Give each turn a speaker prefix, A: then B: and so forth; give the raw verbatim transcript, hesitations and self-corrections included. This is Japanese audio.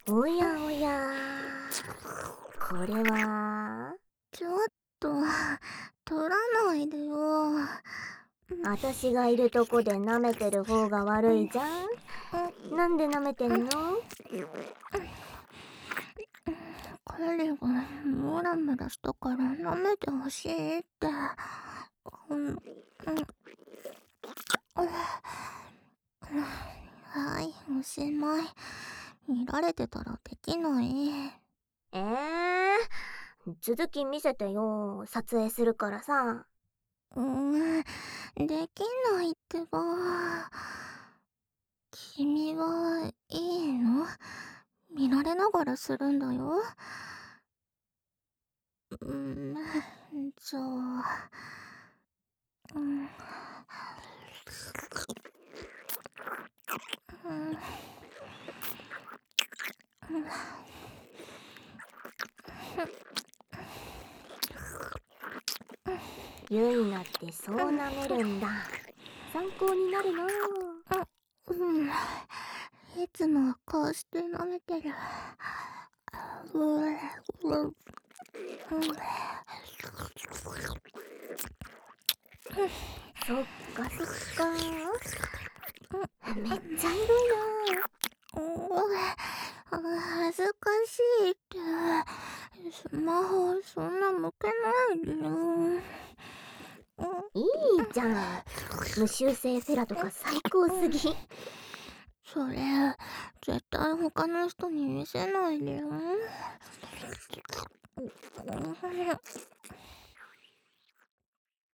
A: おやおや、これは
B: ちょっと、取らないでよ。
A: 私がいるとこで舐めてる方が悪いじゃん。なんで舐めてんの？
B: 彼がムラムラしたから舐めてほしいって。うん、うん、はい、おしまい。見られてたらできない。
A: えー、続き見せてよ。撮影するからさ。
B: うーん、できないってば。君はいいの？見られながらするんだよ。うん、じゃあ、うん、うん、
A: ゆいなってそう舐めるんだ。参考になるな。
B: うん、いつもこうして舐めてる。うん、うん、
A: そっかそっか。めっちゃエロいな。
B: 恥ずかしいって。スマホそんな向けないでよ。
A: いいじゃん。無修正フェラとか最高すぎ。
B: それ、絶対他の人に見せないでよ。